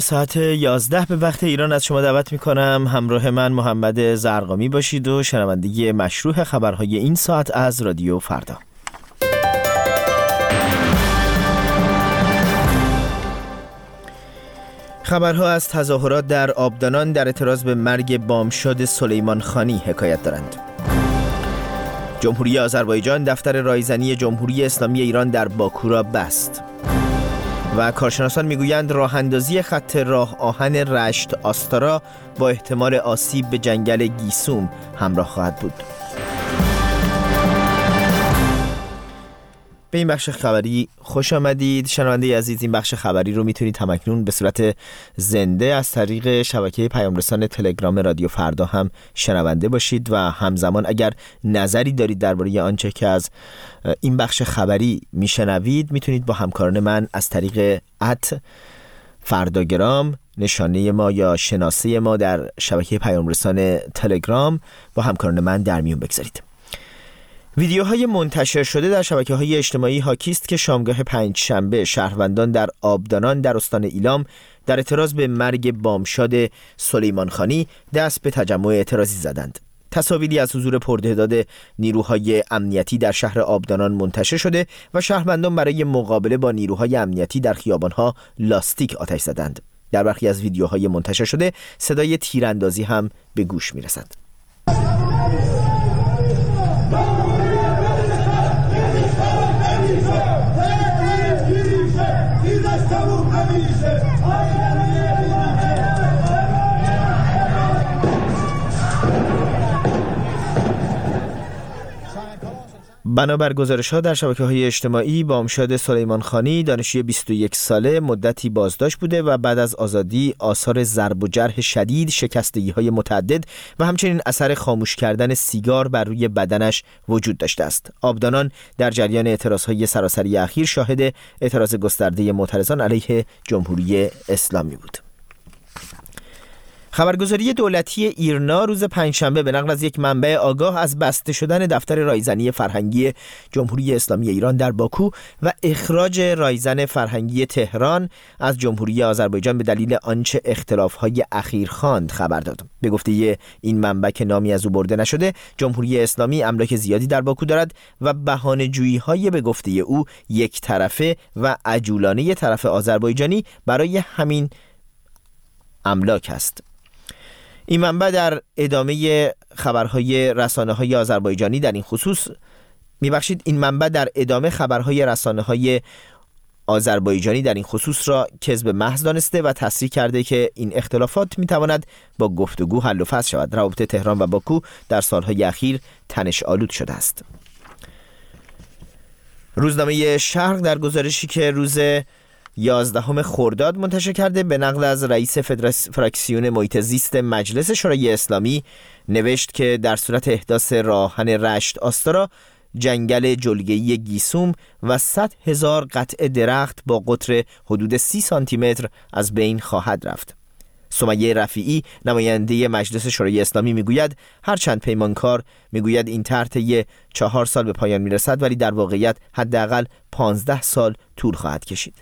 ساعت 11 به وقت ایران از شما دعوت میکنم همراه من محمد زرقامی باشید و شنونده مشروع خبرهای این ساعت از رادیو فردا. خبرها از تظاهرات در آبدانان در اعتراض به مرگ بامشاد سلیمان خانی حکایت دارند. جمهوری آذربایجان دفتر رایزنی جمهوری اسلامی ایران در باکو را بست و کارشناسان میگویند راه اندازی خط راه آهن رشت آستارا با احتمال آسیب به جنگل گیسوم همراه خواهد بود. به این بخش خبری خوش آمدید. شنونده عزیز، این بخش خبری رو میتونید همکنون به صورت زنده از طریق شبکه پیام‌رسان تلگرام رادیو فردا هم شنونده باشید و همزمان اگر نظری دارید درباره آنچه که از این بخش خبری میشنوید میتونید با همکاران من از طریق @فرداگرام نشانه ما یا شناسه ما در شبکه پیام‌رسان تلگرام با همکاران من در میون بگذارید. ویدیوهای منتشر شده در شبکه‌های اجتماعی حاکی است که شامگاه پنجشنبه شهروندان در آبدانان در استان ایلام در اعتراض به مرگ بامشاد سلیمان خانی دست به تجمع اعتراضی زدند. تصاویری از حضور پرتعداد نیروهای امنیتی در شهر آبدانان منتشر شده و شهروندان برای مقابله با نیروهای امنیتی در خیابان‌ها لاستیک آتش زدند. در برخی از ویدیوهای منتشر شده صدای تیراندازی هم به گوش می‌رسد. بنابر گزارش‌ها در شبکه‌های اجتماعی بامشاد سلیمان خانی دانشجوی 21 ساله مدتی بازداشت بوده و بعد از آزادی آثار ضرب و جرح شدید، شکستگی‌های متعدد و همچنین اثر خاموش کردن سیگار بر روی بدنش وجود داشته است. آبدانان در جریان اعتراض‌های سراسری اخیر شاهد اعتراض گسترده معترضان علیه جمهوری اسلامی بود. خبرگزاری دولتی ایرنا روز پنجشنبه به نقل از یک منبع آگاه از بسته شدن دفتر رایزنی فرهنگی جمهوری اسلامی ایران در باکو و اخراج رایزن فرهنگی تهران از جمهوری آذربایجان به دلیل آنچه اختلاف‌های اخیر خواند خبر داد. به گفته این منبع که نامی از او برده نشده، جمهوری اسلامی املاک زیادی در باکو دارد و بهانه‌جویی‌های به گفته او یک طرفه و عجولانه طرف آذربایجانی برای همین املاک است. این منبع در ادامه خبرهای رسانه‌های آذربایجانی در این خصوص خبرهای رسانه‌های آذربایجانی در این خصوص را کذب محض دانسته و تصریح کرده که این اختلافات می‌تواند با گفتگو حل و فصل شود. روابط تهران و باکو در سالهای اخیر تنش آلود شده است. روزنامه شرق در گزارشی که روز 11 خرداد منتشر کرده به نقل از رئیس فراکسیون محیط زیست مجلس شورای اسلامی نوشت که در صورت احداث راهن رشت آستارا جنگل جلگه‌ای گیسوم و 100,000 قطعه درخت با قطر حدود 30 سانتی متر از بین خواهد رفت. سمیه رفیعی نماینده مجلس شورای اسلامی میگوید هرچند پیمانکار میگوید این طرح طی 4 سال به پایان میرسد، ولی در واقعیت حداقل 15 سال طول خواهد کشید.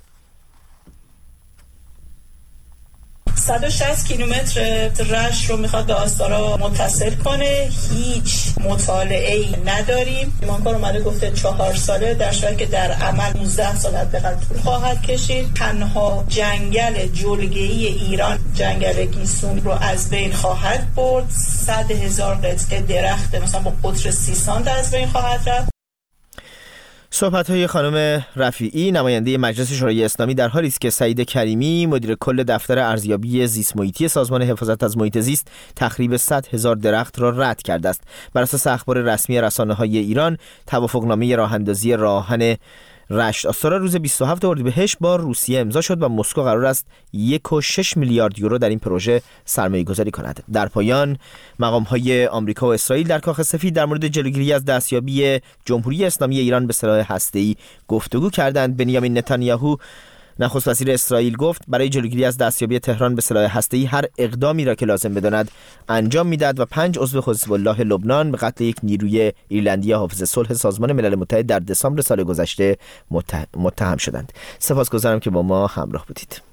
160 کیلومتر رشت رو میخواد به آستارا متصل کنه. هیچ مطالعه‌ای نداریم. پیمانکار اومده گفته 4 ساله، در صورتی که در عمل 19 سال حداقل طول خواهد کشید. تنها جنگل جلگه‌ای ایران جنگل گیسوم رو از بین خواهد برد. 100,000 قطعه درخت مثلا با قطر 30 سانتی از بین خواهد رفت. صحبت‌های خانم رفیعی نماینده مجلس شورای اسلامی در حالی است که سعید کریمی مدیر کل دفتر ارزیابی زیست محیطی سازمان حفاظت از محیط زیست تخریب 100,000 درخت را رد کرده است. بر اساس اخبار رسمی رسانه‌های ایران، توافقنامه راه‌اندازی راهن رشت آستارا روز 27 اردیبهشت با روسیه امضا شد و مسکو قرار است 1.6 میلیارد یورو در این پروژه سرمایه‌گذاری کند. در پایان مقام‌های آمریکا و اسرائیل در کاخ سفید در مورد جلوگیری از دستیابی جمهوری اسلامی ایران به سلاح هسته‌ای گفتگو کردند. بنیامین نتانیاهو نخست وزیر اسرائیل گفت برای جلوگیری از دستیابی تهران به سلاح هسته‌ای هر اقدامی را که لازم بداند انجام می‌دهد و 5 عضو حزب الله لبنان به قتل یک نیروی ایرلندی حافظ صلح سازمان ملل متحد در دسامبر سال گذشته متهم شدند. سپاسگزارم که با ما همراه بودید.